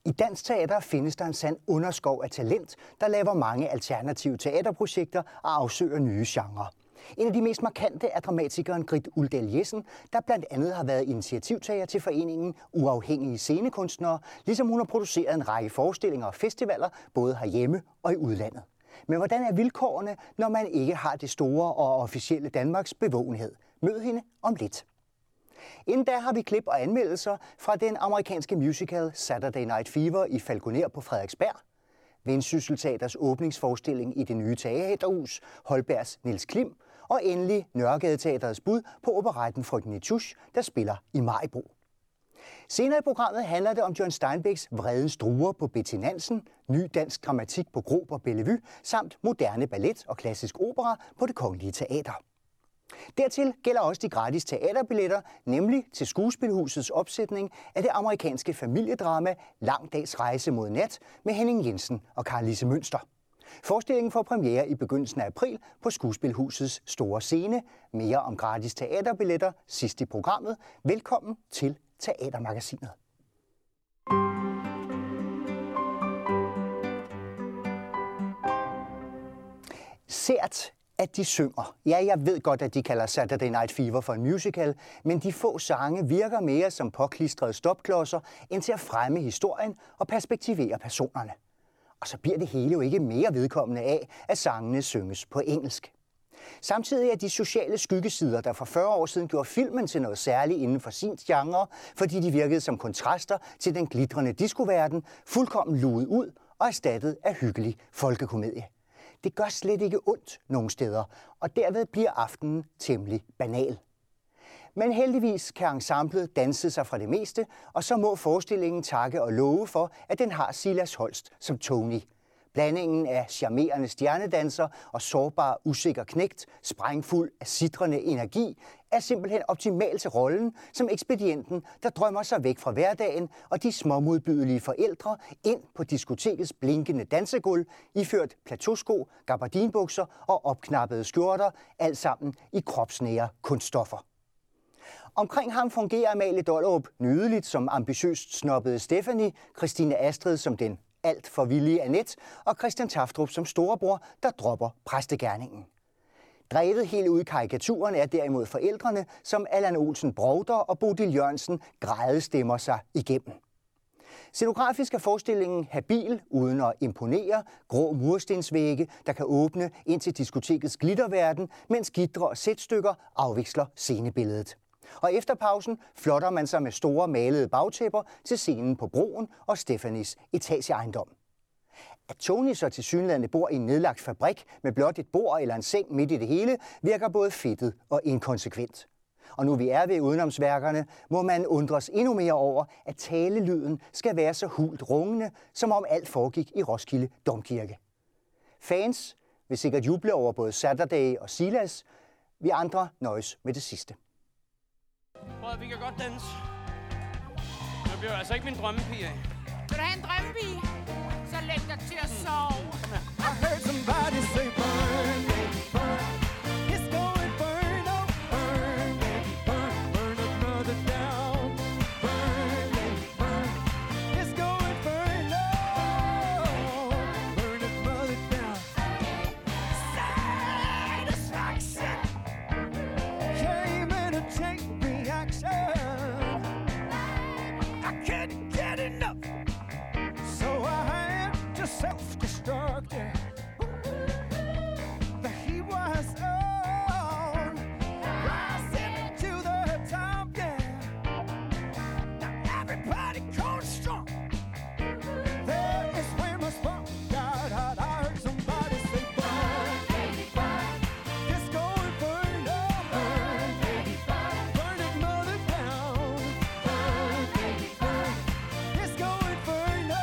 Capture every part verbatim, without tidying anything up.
I dansk teater findes der en sand underskov af talent, der laver mange alternative teaterprojekter og afsøger nye genrer. En af de mest markante er dramatikeren Grit Uldal Jessen, der blandt andet har været initiativtager til foreningen Uafhængige Scenekunstnere, ligesom hun har produceret en række forestillinger og festivaler, både herhjemme og i udlandet. Men hvordan er vilkårene, når man ikke har det store og officielle Danmarks bevågenhed? Mød hende om lidt. Inden da har vi klip og anmeldelser fra den amerikanske musical Saturday Night Fever i Falconer på Frederiksberg, Vendsyssel Teaters åbningsforestilling i det nye teaterhus, Holbergs Niels Klim, og endelig Nørregade Teaterets bud på operetten Frøken Nitouche, der spiller i Maribo. Senere i programmet handler det om John Steinbecks Vredens druer på Betty Nansen, ny dansk dramatik på Grob og Bellevue, samt moderne ballet og klassisk opera på Det Kongelige Teater. Dertil gælder også de gratis teaterbilletter, nemlig til Skuespilhusets opsætning af det amerikanske familiedrama Lang dags rejse mod nat med Henning Jensen og Carlise Mønster. Forestillingen får premiere i begyndelsen af april på Skuespilhusets store scene. Mere om gratis teaterbilletter sidst i programmet. Velkommen til Teatermagasinet. Sært at de synger. Ja, jeg ved godt, at de kalder Saturday Night Fever for en musical, men de få sange virker mere som påklistrede stopklodser, end til at fremme historien og perspektivere personerne. Og så bliver det hele jo ikke mere vedkommende af, at sangene synges på engelsk. Samtidig er de sociale skyggesider, der for fyrre år siden gjorde filmen til noget særligt inden for sin genre, fordi de virkede som kontraster til den glitrende discoverden, fuldkommen luet ud og erstattet af hyggelig folkekomedie. Det gør slet ikke ondt nogle steder, og derved bliver aftenen temmelig banal. Men heldigvis kan ensemblet danse sig fra det meste, og så må forestillingen takke og love for, at den har Silas Holst som Tony. Blandingen af charmerende stjernedanser og sårbar, usikker knægt, sprængfuld af sitrende energi, er simpelthen optimal til rollen som ekspedienten, der drømmer sig væk fra hverdagen og de småmodbydelige forældre ind på diskotekets blinkende dansegulv, iført plateausko, gabardinbukser og opknappede skjorter, alt sammen i kropsnære kunststoffer. Omkring ham fungerer Amalie Dollerup nydeligt som ambitiøst snobbede Stephanie, Christine Astrid som den alt for villige Annette og Christian Taftrup som storebror, der dropper præstegerningen. Drevet helt ud i karikaturen er derimod forældrene, som Allan Olsen Brovder og Bodil Jørgensen grædestemmer sig igennem. Scenografisk er forestillingen habil uden at imponere, grå murstensvægge, der kan åbne ind til diskotekets glitterverden, mens gitre og sætstykker afveksler scenebilledet. Og efter pausen flotter man sig med store malede bagtæpper til scenen på broen og Stephanies etageejendom. At Tony så tilsyneladende bor i en nedlagt fabrik med blot et bord eller en seng midt i det hele, virker både fedtet og inkonsekvent. Og nu vi er ved udenomsværkerne, må man undres endnu mere over, at talelyden skal være så hult rungende, som om alt foregik i Roskilde Domkirke. Fans vil sikkert juble over både Saturday og Silas. Vi andre nøjes med det sidste. Prøv at vi kan godt danse. Men det bliver altså ikke min drømmepige af. Vil du have en drømmepige? Så læg dig til at sove. I heard somebody say burn, baby, burn. It's going burn, oh, burn, baby, burn. Burn another down. Burn, baby, burn. It's going burn, oh, burn another down. Satisfaction came in a chain reaction. I couldn't get enough, so I had to self-destruct. The heat was on, rising to the top, yeah. Now everybody cold strong. There is where my spark got hot. I heard somebody say burn, baby, burn. It's going burn, oh, burn, baby, burn. Burn it, mother down. Burn, baby, burn. It's going burn, oh,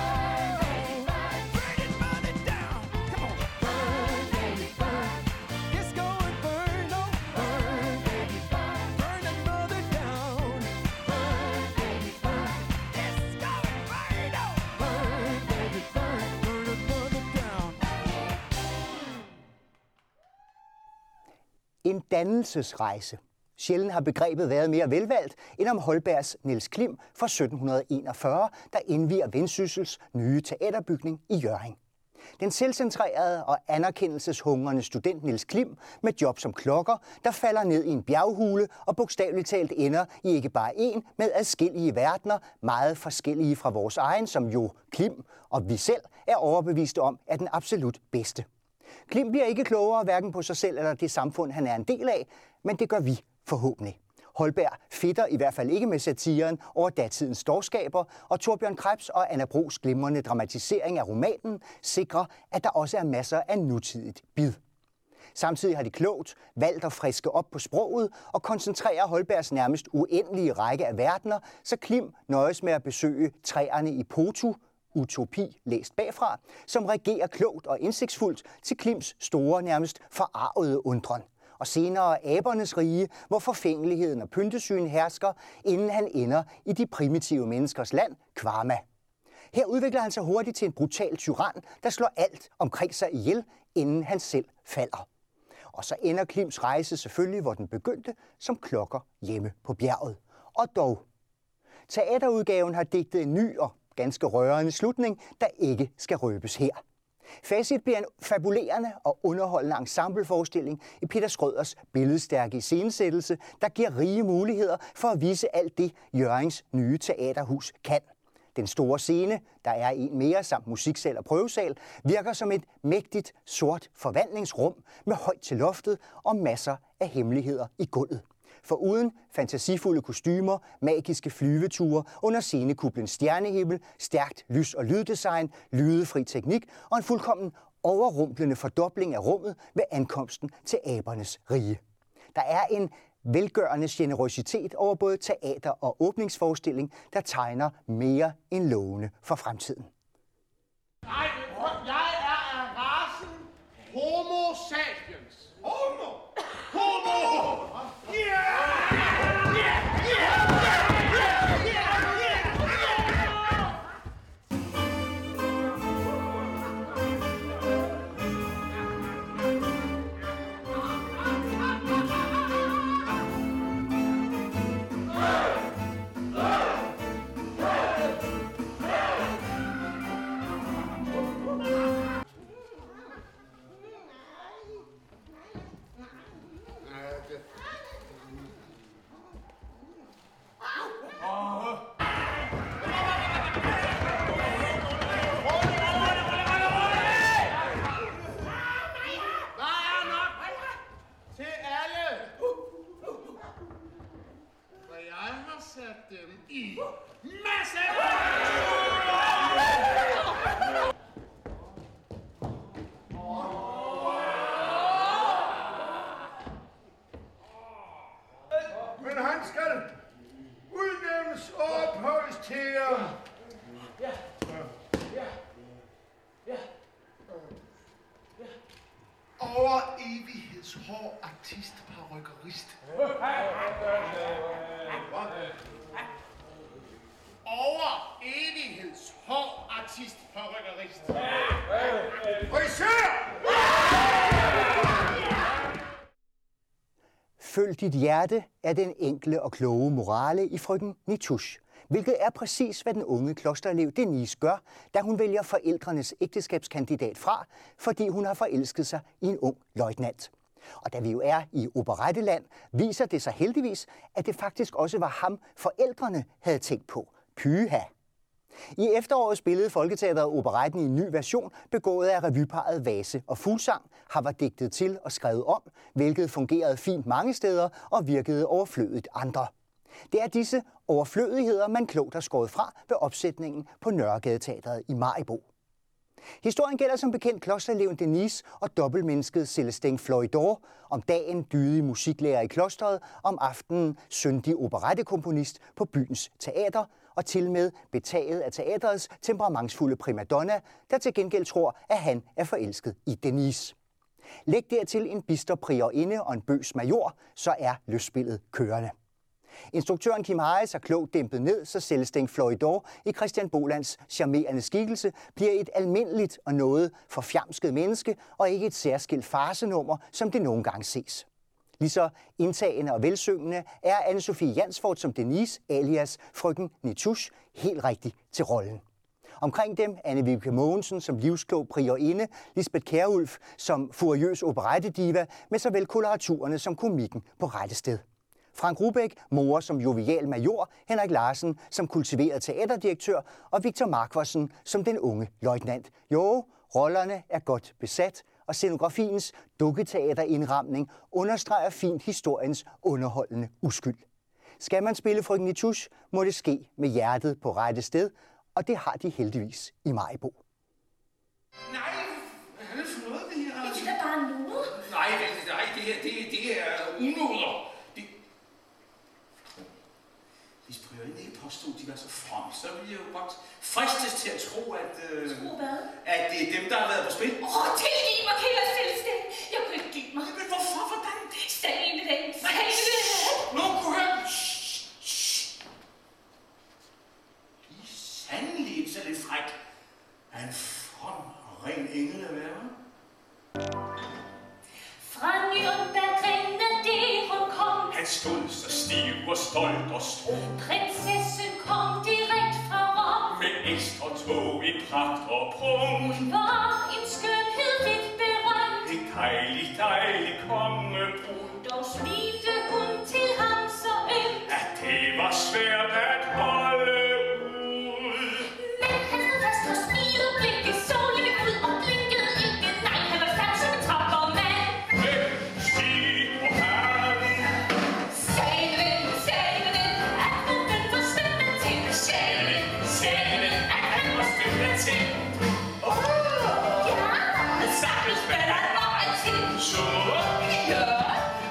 burn it, mother down. Come on, burn, baby, burn. It's going burn, oh, burn, baby, burn. Burn it, mother down. Burn, baby, burn. It's going burn, oh, burn, baby, burn. Burn it, mother down. En dannelsesrejse. Sjældent har begrebet været mere velvalgt end om Holbergs Niels Klim fra sytten enogfyrre, der indvier Vendsyssels nye teaterbygning i Hjørring. Den selvcentrerede og anerkendelseshungrende student Niels Klim med job som klokker, der falder ned i en bjerghule og bogstaveligt talt ender i ikke bare en, med adskillige verdener, meget forskellige fra vores egen, som jo Klim og vi selv er overbeviste om er den absolut bedste. Klim bliver ikke klogere hverken på sig selv eller det samfund, han er en del af, men det gør vi forhåbentlig. Holberg fedter i hvert fald ikke med satiren over datidens dårskaber, og Torbjørn Krebs og Anna Brugs glimrende dramatisering af romanen sikrer, at der også er masser af nutidigt bid. Samtidig har de klogt valgt at friske op på sproget og koncentrere Holbergs nærmest uendelige række af verdener, så Klim nøjes med at besøge træerne i Potu, utopi læst bagfra, som regerer klogt og indsigtsfuldt til Klims store, nærmest forarvede undren. Og senere abernes rige, hvor forfængeligheden og pyntesyn hersker, inden han ender i de primitive menneskers land, Kvarma. Her udvikler han sig hurtigt til en brutal tyran, der slår alt omkring sig ihjel, inden han selv falder. Og så ender Klims rejse selvfølgelig, hvor den begyndte, som klokker hjemme på bjerget. Og dog, teaterudgaven har digtet en ny og ganske rørende slutning, der ikke skal røbes her. Facit bliver en fabulerende og underholdende ensembleforestilling i Peter Schrøders billedstærke iscenesættelse, der giver rige muligheder for at vise alt det, Hjørrings nye teaterhus kan. Den store scene, der er en mere samt musiksal og prøvesal, virker som et mægtigt sort forvandlingsrum med højt til loftet og masser af hemmeligheder i gulvet. For uden fantasifulde kostymer, magiske flyveture under scenekuplens stjernehimmel, stærkt lys- og lyddesign, lydefri teknik og en fuldkommen overrumplende fordobling af rummet ved ankomsten til abernes rige. Der er en velgørende generøsitet over både teater og åbningsforestilling, der tegner mere end lovende for fremtiden. Nej, jeg er af rasen Homo sapiens. Homo! Homo! Yeah! Yeah! Yeah! Men han skal udnævnes og ophøjes til ja. Ja. Ja. Ja. Over evighedshår artist parrykkerist. Over evighedshår artist parrykkerist. Frisør! Følg dit hjerte er den enkle og kloge morale i Frøken Nitouche, hvilket er præcis, hvad den unge klosterelev Denise gør, da hun vælger forældrenes ægteskabskandidat fra, fordi hun har forelsket sig i en ung løjtnant. Og da vi jo er i operetteland, viser det sig heldigvis, at det faktisk også var ham, forældrene havde tænkt på. Pyha! I efteråret spillede Folketeatret operetten i en ny version, begået af revyparret Vase og Fuglsang, har var digtet til og skrevet om, hvilket fungerede fint mange steder og virkede overflødigt andre. Det er disse overflødigheder, man klogt har skåret fra ved opsætningen på Nørregadeteatret i Maribo. Historien gælder som bekendt klostereleven Denise og dobbeltmennesket Celestin Floridor, om dagen dydig musiklærer i klosteret, om aftenen syndig operettekomponist på byens teater, og til med betaget af teatrets temperamentsfulde primadonna, der til gengæld tror, at han er forelsket i Denise. Læg dertil en bister priorinde og en bøs major, så er lystspillet kørende. Instruktøren Kim Harris har klogt dæmpet ned, så Celestin Floridor i Christian Bolands charmerende skikkelse bliver et almindeligt og noget forfjamsket menneske, og ikke et særskilt farsenummer, som det nogle gange ses. Lige så indtagende og velsyngende er Anne-Sophie Jansfort som Denise, alias frøken Nitouche, helt rigtig til rollen. Omkring dem Anne-Vibeke Mogensen som livsklog priorinde, Lisbeth Kjærulf som furiøs operettediva, med såvel koloraturerne som komikken på rette sted. Frank Rubæk, mor som jovial major, Henrik Larsen som kultiveret teaterdirektør og Victor Markvarsen som den unge løjtnant. Jo, rollerne er godt besat, og scenografiens dukketeaterindramning understreger fint historiens underholdende uskyld. Skal man spille frøken Nitouche, må det ske med hjertet på rette sted, og det har de heldigvis i Maribo. Nej, hvad er det for noget, det her? Det er bare noget. Nej, det, nej, det her, det, det er unoder. Det... Hvis priorerne ikke påstod, at de var så from, så ville jeg jo godt fristes til at tro, at... Øh, Tro hvad? At det er dem, der har været på spil. Åh, oh, tilgiv mig, kære selvstændig. Jeg kunne ikke give mig. Men hvorfor? Hvordan? Sag med den. Sag med den. Nogen kunne høre den. I sandelig ikke så lidt fræk. Er en from og ren engel at være. Fra Nürnberg hun kom. Han stod så stiv og stolt og stro. Prinsessen kom direkt fra Rom. Med ekstra tog i pragt og prung. Hun var en skønhed vidt berømt. En dejlig, dejlig kongebrud. Dog smilte hun til ham så ømt. At det var svært at holde ud. Men han stod fast og smilede, blikket så lidt ud og blinkede ikke. Nej, han var fast som en troppermand. Hvem stig på herren? Sagde den, sagde den, at hun den var spændende til. Sagde den, sagde den, at han var spændende til. Åh! Ja, sagtens spændende meget til. Så! Ja, akkurat.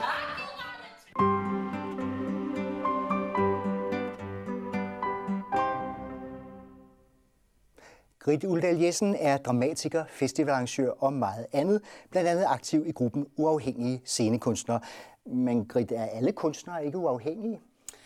Grit Uldal Jessen er dramatiker, festivalarrangør og meget andet, blandt andet aktiv i gruppen Uafhængige Scenekunstnere. Men Grit, er alle kunstnere ikke uafhængige?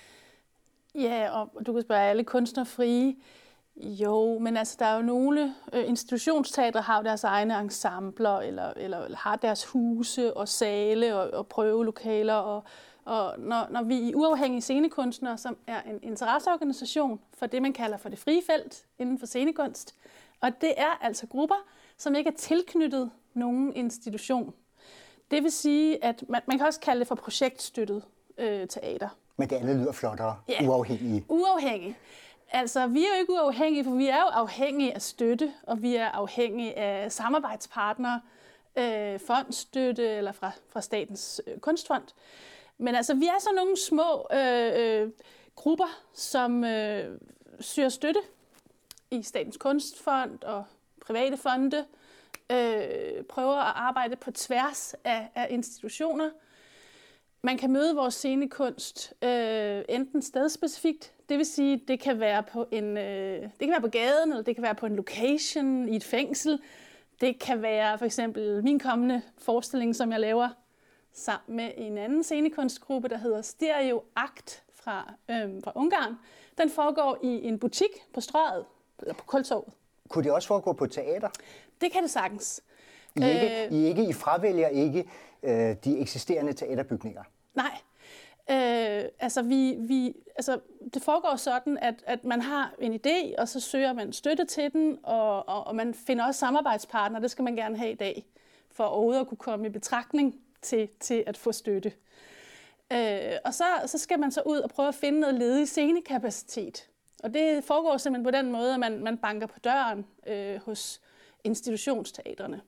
Ja, og du kan spørge, er alle kunstnere frie? Jo, men altså, der er jo nogle øh, institutionsteatre har jo deres egne ensembler, eller, eller har deres huse og sale og, og prøvelokaler. Og, og når, når vi i Uafhængige Scenekunstnere, som er en interesseorganisation for det, man kalder for det frie felt inden for scenekunst, og det er altså grupper, som ikke er tilknyttet nogen institution. Det vil sige, at man, man kan også kalde det for projektstøttet øh, teater. Men det andet lyder flottere. Ja. Uafhængige. Uafhængige. Altså, vi er jo ikke uafhængige, for vi er jo afhængige af støtte, og vi er afhængige af samarbejdspartnere, øh, fondsstøtte eller fra, fra Statens øh, Kunstfond. Men altså, vi er så nogle små øh, øh, grupper, som øh, søger støtte i Statens Kunstfond og private fonde, øh, prøver at arbejde på tværs af, af institutioner. Man kan møde vores scenekunst øh, enten stedspecifikt, det vil sige, det kan være på en, øh, det kan være på gaden, eller det kan være på en location i et fængsel. Det kan være for eksempel min kommende forestilling, som jeg laver sammen med en anden scenekunstgruppe, der hedder Stereo Akt fra, øh, fra Ungarn. Den foregår i en butik på Strøget, eller på Kultorvet. Kunne det også foregå på teater? Det kan det sagtens. I ikke, øh, I, ikke, I fravælger ikke øh, de eksisterende teaterbygninger? Nej. Øh, altså, vi, vi, altså, det foregår sådan, at, at man har en idé, og så søger man støtte til den, og, og, og man finder også samarbejdspartnere. Det skal man gerne have i dag, for overhovedet at kunne komme i betragtning til, til at få støtte. Øh, og så, så skal man så ud og prøve at finde noget ledig scenekapacitet. Og det foregår simpelthen på den måde, at man, man banker på døren øh, hos institutionsteatrene.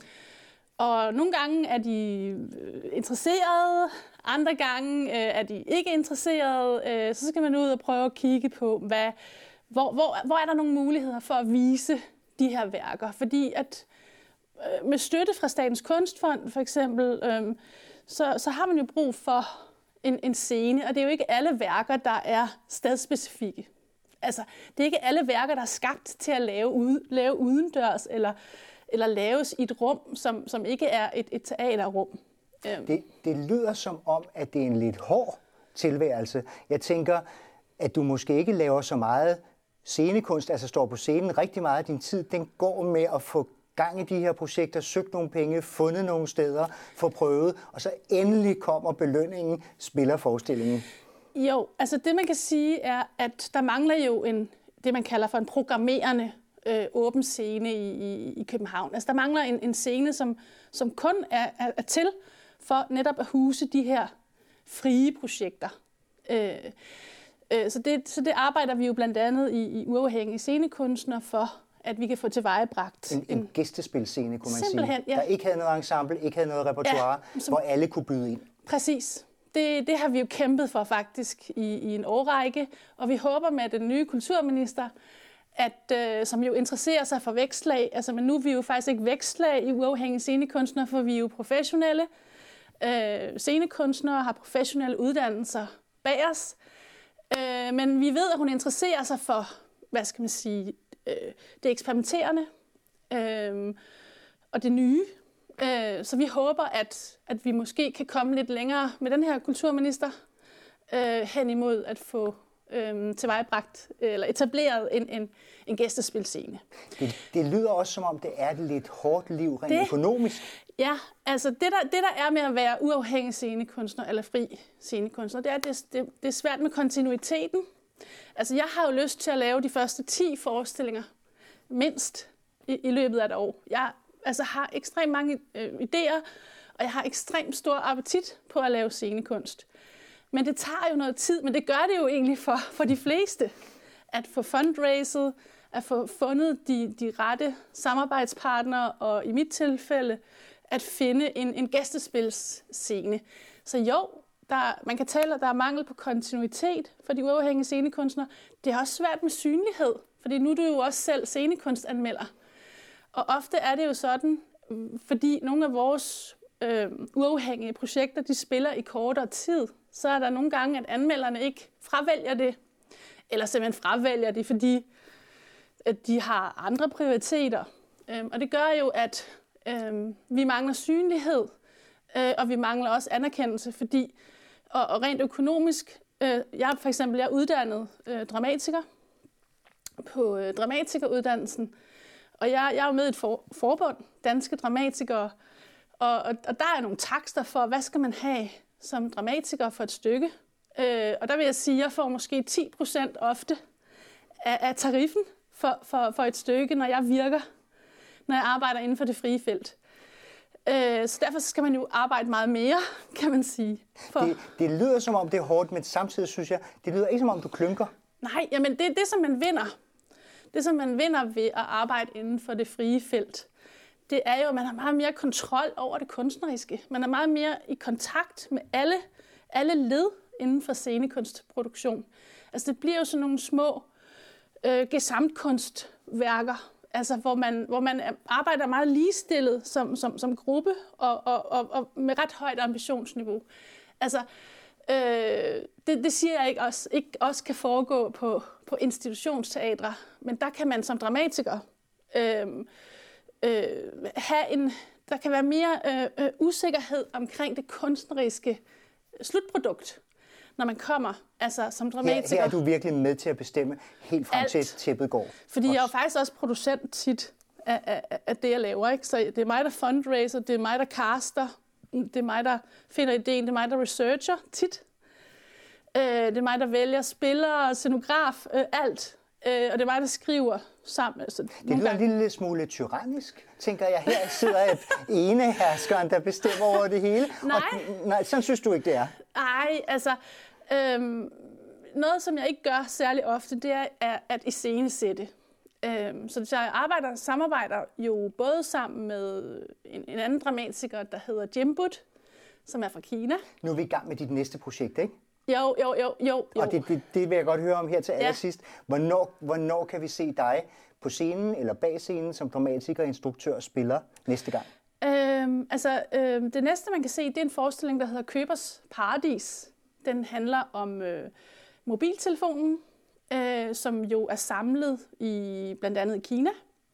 Og nogle gange er de øh, interesserede, andre gange øh, er de ikke interesserede. Øh, så skal man ud og prøve at kigge på, hvad, hvor, hvor, hvor er der nogle muligheder for at vise de her værker. Fordi at øh, med støtte fra Statens Kunstfond for eksempel, øh, så, så har man jo brug for en, en scene, og det er jo ikke alle værker, der er stedspecifikke. Altså, det er ikke alle værker, der er skabt til at lave, ude, lave udendørs, eller, eller laves i et rum, som, som ikke er et, et teaterrum. Det, det lyder som om, at det er en lidt hård tilværelse. Jeg tænker, at du måske ikke laver så meget scenekunst, altså står på scenen rigtig meget af din tid, den går med at få gang i de her projekter, søgt nogle penge, fundet nogle steder, få prøvet, og så endelig kommer belønningen, spiller forestillingen? Jo, altså det man kan sige er, at der mangler jo en, det man kalder for en programmerende øh, åben scene i, i, i København. Altså der mangler en, en scene, som, som kun er, er, er til for netop at huse de her frie projekter. Øh, øh, så, det, så det arbejder vi jo blandt andet i, i Uafhængige Scenekunstnere for, at vi kan få tilvejebragt. En, en, en gæstespilscene, kunne man Simpelthen, sige. Ja. Der ikke havde noget ensemble, ikke havde noget repertoire, ja, som, hvor alle kunne byde ind. Præcis. Det, det har vi jo kæmpet for faktisk i, i en årrække, og vi håber med den nye kulturminister, at, øh, som jo interesserer sig for vækstlag, altså men nu er vi jo faktisk ikke vækstlag i Uafhængige Scenekunstnere, for vi er jo professionelle øh, scenekunstnere, har professionelle uddannelser bag os, øh, men vi ved, at hun interesserer sig for, hvad skal man sige, øh, det eksperimenterende øh, og det nye. Så vi håber, at, at vi måske kan komme lidt længere med den her kulturminister øh, hen imod at få øh, tilvejebragt eller etableret en, en, en gæstespilscene. Det, det lyder også som om, det er et lidt hårdt liv rent det, økonomisk. Ja, altså det der, det der er med at være uafhængig scenekunstner eller fri scenekunstner, det er, det, det, det er svært med kontinuiteten. Altså jeg har jo lyst til at lave de første ti forestillinger mindst i, i løbet af et år. Jeg Altså har ekstremt mange øh, idéer, og jeg har ekstremt stor appetit på at lave scenekunst. Men det tager jo noget tid, men det gør det jo egentlig for, for de fleste. At få fundraiset, at få fundet de, de rette samarbejdspartnere, og i mit tilfælde, at finde en, en gæstespilsscene. Så jo, der, man kan tale, at der er mangel på kontinuitet for de uafhængige scenekunstnere. Det er også svært med synlighed, fordi nu er du jo også selv scenekunstanmelder. Og ofte er det jo sådan, fordi nogle af vores øh, uafhængige projekter, de spiller i kortere tid, så er der nogle gange, at anmelderne ikke fravælger det, eller simpelthen fravælger det, fordi at de har andre prioriteter. Øh, og det gør jo, at øh, vi mangler synlighed, øh, og vi mangler også anerkendelse, fordi, og, og rent økonomisk, øh, jeg for eksempel jeg er uddannet øh, dramatiker på øh, dramatikeruddannelsen, og jeg, jeg er jo med i et for, forbund, Danske Dramatikere, og, og, og der er nogle takster for, hvad skal man have som dramatiker for et stykke. Øh, og der vil jeg sige, at jeg får måske ti procent ofte af, af tariffen for, for, for et stykke, når jeg virker, når jeg arbejder inden for det frie felt. Øh, så derfor skal man jo arbejde meget mere, kan man sige. For... Det, det lyder som om, det er hårdt, men samtidig synes jeg, det lyder ikke som om, du klynker. Nej, jamen det er det, som man vinder. Det, som man vinder ved at arbejde inden for det frie felt, det er jo, at man har meget mere kontrol over det kunstneriske. Man er meget mere i kontakt med alle, alle led inden for scenekunstproduktion. Altså det bliver jo sådan nogle små øh, gesamtkunstværker, altså hvor man, hvor man arbejder meget ligestillet som, som, som gruppe og, og, og, og med ret højt ambitionsniveau. Altså øh, det, det siger jeg ikke også, ikke også kan foregå på, på institutionsteatre, men der kan man som dramatiker øh, øh, have en, der kan være mere øh, øh, usikkerhed omkring det kunstneriske slutprodukt, når man kommer altså som dramatiker. Her, her er du virkelig med til at bestemme helt frem til tæppet går. Fordi også. Jeg er jo faktisk også producent tit af, af, af det, jeg laver. Ikke? Så det er mig, der fundraiser, det er mig, der caster, det er mig, der finder ideen, det er mig, der researcher tit. Øh, det er mig, der vælger spillere, scenograf, øh, alt. Øh, og det er mig, der skriver sammen. Så det lyder gange... en lille smule tyrannisk, tænker jeg. Her sidder et eneherskeren, der bestemmer over det hele. Nej. Og, nej, sådan synes du ikke, det er? Nej, altså... Øhm, noget, som jeg ikke gør særlig ofte, det er, er at iscenesætte. Øhm, så jeg arbejder, samarbejder jo både sammen med en, en anden dramatiker, der hedder Jimbut, som er fra Kina. Nu er vi i gang med dit næste projekt, ikke? Jo, jo, jo, jo. Og det, det, det vil jeg godt høre om her til ja. allersidst. Hvornår, hvornår kan vi se dig på scenen eller bag scenen som dramatiker, instruktør og spiller næste gang? Øhm, altså, øhm, det næste, man kan se, det er en forestilling, der hedder Købers Paradis. Den handler om øh, mobiltelefonen, øh, som jo er samlet i blandt andet i Kina.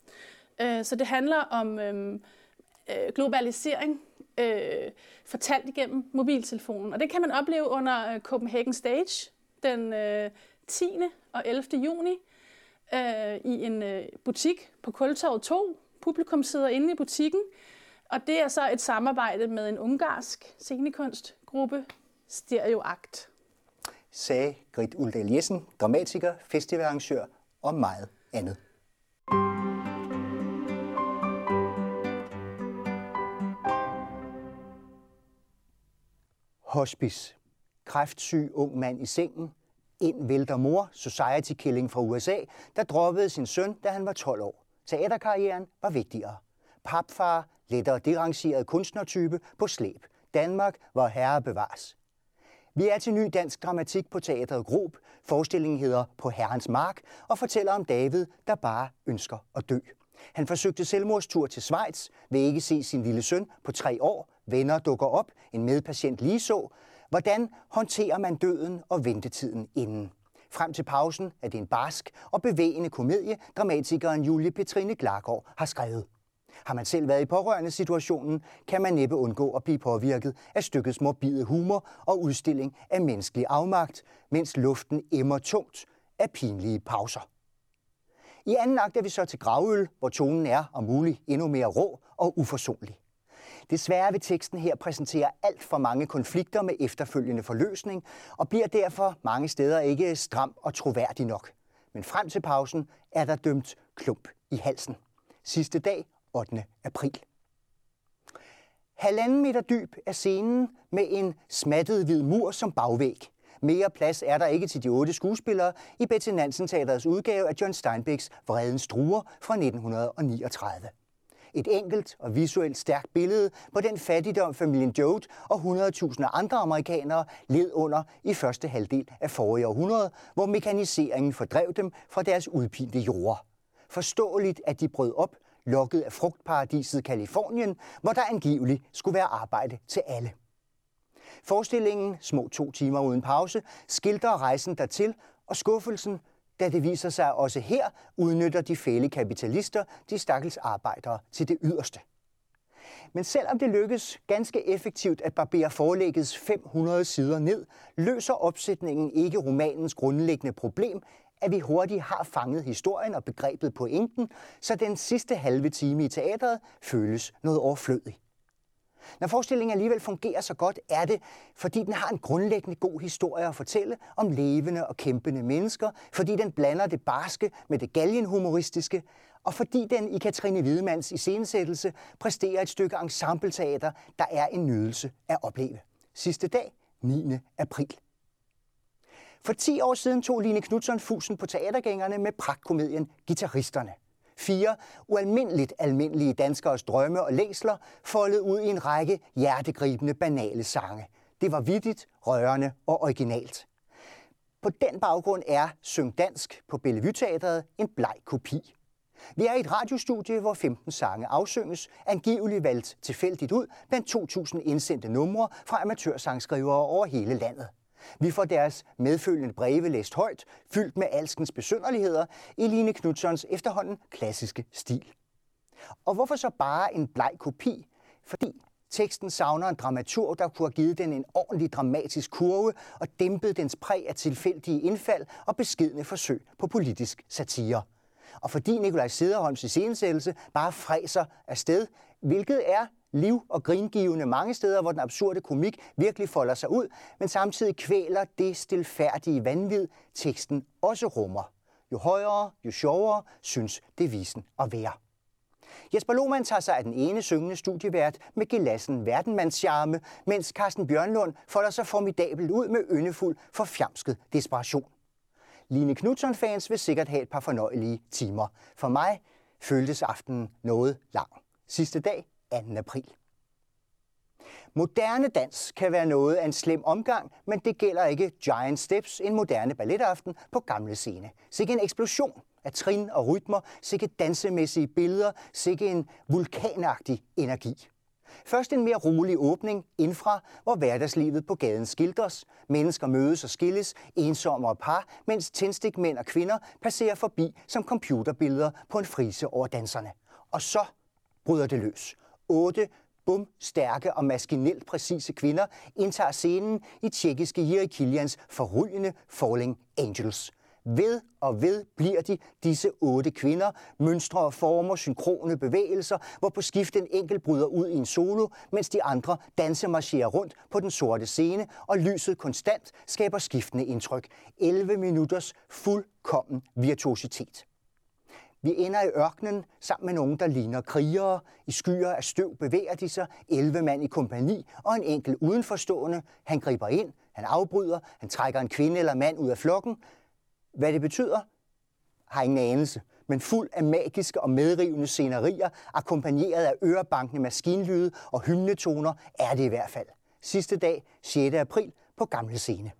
Øh, så det handler om øh, globalisering, øh, fortalt igennem mobiltelefonen. Og det kan man opleve under øh, Copenhagen Stage den øh, tiende og ellevte juni øh, i en øh, butik på Kultorvet to. publikum sidder inde i butikken. Og det er så et samarbejde med en ungarsk scenekunstgruppe, Stereoakt. Sagde Grit Uldal Jessen, dramatiker, festivalarrangør og meget andet. Hospice. Kræftsyg ung mand i sengen. Ind vælter mor, society killing fra U S A, der droppede sin søn, da han var tolv år. Teaterkarrieren var vigtigere. Papfar, lettere derangeret kunstnertype på slæb. Danmark var herre bevares. Vi er til ny dansk dramatik på Teatret Grob. Forestillingen hedder På Herrens Mark og fortæller om David, der bare ønsker at dø. Han forsøgte selvmordstur til Schweiz, vil ikke se sin lille søn på tre år. Venner dukker op, en medpatient lige så. Hvordan håndterer man døden og ventetiden inden? Frem til pausen er det en barsk og bevægende komedie, dramatikeren Julie Petrine Klargaard har skrevet. Har man selv været i pårørende situationen, kan man næppe undgå at blive påvirket af stykkets morbide humor og udstilling af menneskelig afmagt, mens luften emmer tungt af pinlige pauser. I anden akt er vi så til Gravøl, hvor tonen er, om muligt, endnu mere rå og uforsonlig. Desværre vil teksten her præsentere alt for mange konflikter med efterfølgende forløsning, og bliver derfor mange steder ikke stram og troværdig nok. Men frem til pausen er der dømt klump i halsen. Sidste dag, ottende april. Halvanden meter dyb er scenen med en smattet hvid mur som bagvæg. Mere plads er der ikke til de otte skuespillere i Betty Nansen Teatrets udgave af John Steinbecks Vredens Druer fra nitten niogtredive. Et enkelt og visuelt stærkt billede på den fattigdom familien Joad og hundrede tusinder andre amerikanere led under i første halvdel af forrige århundrede, hvor mekaniseringen fordrev dem fra deres udpinte jorder. Forståeligt, at de brød op, lokket af frugtparadiset Kalifornien, hvor der angiveligt skulle være arbejde til alle. Forestillingen, små to timer uden pause, skildrer rejsen dertil og skuffelsen, da det viser sig også her udnytter de fæle kapitalister de stakkels arbejdere til det yderste. Men selvom det lykkes ganske effektivt at barbere forlæggets fem hundrede sider ned, løser opsætningen ikke romanens grundlæggende problem, at vi hurtigt har fanget historien og begrebet pointen, så den sidste halve time i teatret føles noget overflødig. Når forestillingen alligevel fungerer så godt, er det, fordi den har en grundlæggende god historie at fortælle om levende og kæmpende mennesker, fordi den blander det barske med det galgenhumoristiske, og fordi den i Katrine Wiedemanns iscenesættelse præsterer et stykke ensembleteater, der er en nydelse at opleve. Sidste dag, niende april. For ti år siden tog Line Knutzon fusen på teatergængerne med pragtkomedien Guitaristerne. Fire ualmindeligt almindelige danskers drømme og længsler foldet ud i en række hjertegribende banale sange. Det var vittigt, rørende og originalt. På den baggrund er Syng Dansk på Bellevue Teatret en bleg kopi. Vi er i et radiostudie, hvor femten sange afsynges, angiveligt valgt tilfældigt ud blandt to tusind indsendte numre fra amatørsangskrivere over hele landet. Vi får deres medfølgende breve læst højt, fyldt med alskens besynderligheder i Line Knutzons efterhånden klassiske stil. Og hvorfor så bare en bleg kopi? Fordi teksten savner en dramaturg, der kunne have givet den en ordentlig dramatisk kurve og dæmpet dens præg af tilfældige indfald og beskedne forsøg på politisk satire. Og fordi Nikolaj Cederholms iscenesættelse bare fræser afsted, hvilket er liv- og gringivende mange steder, hvor den absurde komik virkelig folder sig ud, men samtidig kvæler det stilfærdige vanvid, teksten også rummer. Jo højere, jo sjovere, synes det visen at være. Jesper Lohmann tager sig af den ene syngende studievært med gelassen verdenmandscharme, mens Carsten Bjørnlund folder sig formidabelt ud med yndefuld forfjamsket desperation. Line Knutzon-fans vil sikkert have et par fornøjelige timer. For mig føltes aftenen noget lang. Sidste dag, anden april. Moderne dans kan være noget af en slem omgang, men det gælder ikke Giant Steps, en moderne balletaften på Gamle Scene. Sikke en eksplosion af trin og rytmer, sikke dansemæssige billeder, sikke en vulkanagtig energi. Først en mere rolig åbning indfra, hvor hverdagslivet på gaden skildres. Mennesker mødes og skilles, ensommere par, mens tændstikmænd og kvinder passerer forbi som computerbilleder på en frise over danserne. Og så bryder det løs. Otte bumstærke og maskinelt præcise kvinder indtager scenen i tjekkiske Jiri Kilians forrygende Falling Angels. Ved og ved bliver de, disse otte kvinder, mønstre og former, synkrone bevægelser, hvor på skift en enkelt bryder ud i en solo, mens de andre dansemarcherer rundt på den sorte scene, og lyset konstant skaber skiftende indtryk. elleve minutters fuldkommen virtuositet. Vi ender i ørkenen sammen med nogen, der ligner krigere. I skyer af støv bevæger de sig, elleve mand i kompagni og en enkelt udenforstående. Han griber ind, han afbryder, han trækker en kvinde eller mand ud af flokken. Hvad det betyder, har ingen anelse, men fuld af magiske og medrivende scenerier, akkompagneret af ørebankende maskinlyde og hymnetoner, er det i hvert fald. Sidste dag, sjette april, på Gamle Scene.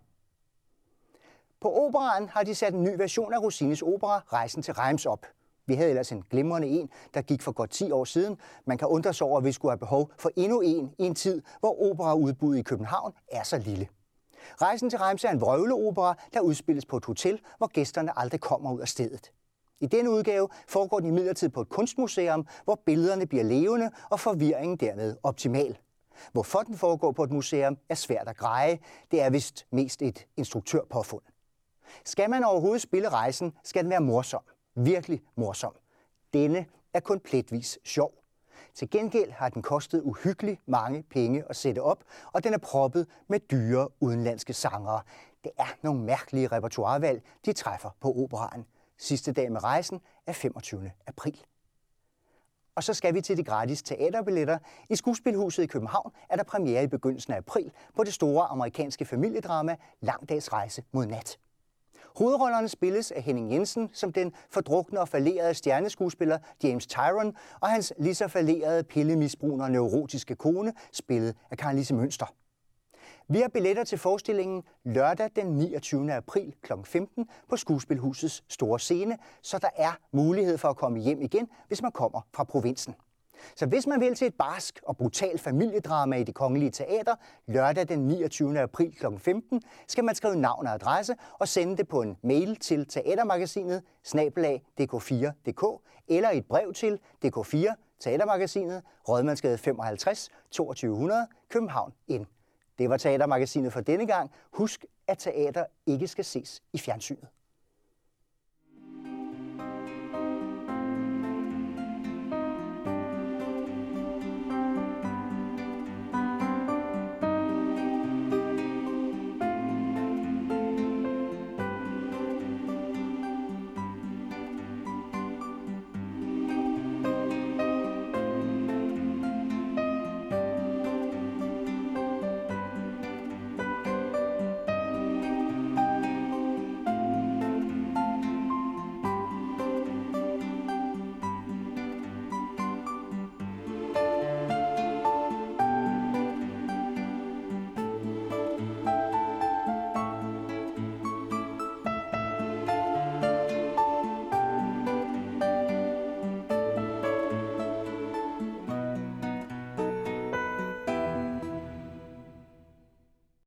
På operaen har de sat en ny version af Rossinis opera Rejsen til Reims op. Vi havde ellers en glimrende en, der gik for godt ti år siden. Man kan undre sig over, at vi skulle have behov for endnu en i en tid, hvor operaudbuddet i København er så lille. Rejsen til Reims er en vrøvleopera, der udspilles på et hotel, hvor gæsterne aldrig kommer ud af stedet. I denne udgave foregår den imidlertid på et kunstmuseum, hvor billederne bliver levende og forvirringen dermed optimal. Hvorfor den foregår på et museum er svært at greje. Det er vist mest et instruktørpåfund. Skal man overhovedet spille Rejsen, skal den være morsom. Virkelig morsom. Denne er kun pletvis sjov. Til gengæld har den kostet uhyggeligt mange penge at sætte op, og den er proppet med dyre udenlandske sangere. Det er nogle mærkelige repertoirevalg, de træffer på operaen. Sidste dag med Rejsen er femogtyvende april. Og så skal vi til de gratis teaterbilletter. I Skuespilhuset i København er der premiere i begyndelsen af april på det store amerikanske familiedrama Lang dags rejse mod nat. Hovedrollerne spilles af Henning Jensen som den fordrukne og fallerede stjerneskuespiller James Tyrone, og hans lige så fallerede, pillemisbrugende og neurotiske kone, spillet af Karen-Lise Mønster. Vi har billetter til forestillingen lørdag den niogtyvende april klokken femten på Skuespilhusets store scene, så der er mulighed for at komme hjem igen, hvis man kommer fra provinsen. Så hvis man vil til et barsk og brutalt familiedrama i Det Kongelige Teater lørdag den niogtyvende april klokken femten, skal man skrive navn og adresse og sende det på en mail til teatermagasinet snabel-a d k fire punktum d k eller et brev til D K fire Teatermagasinet, Rådmandsgade femoghalvtreds toogtyve hundrede, København N. Det var Teatermagasinet for denne gang. Husk, at teater ikke skal ses i fjernsynet.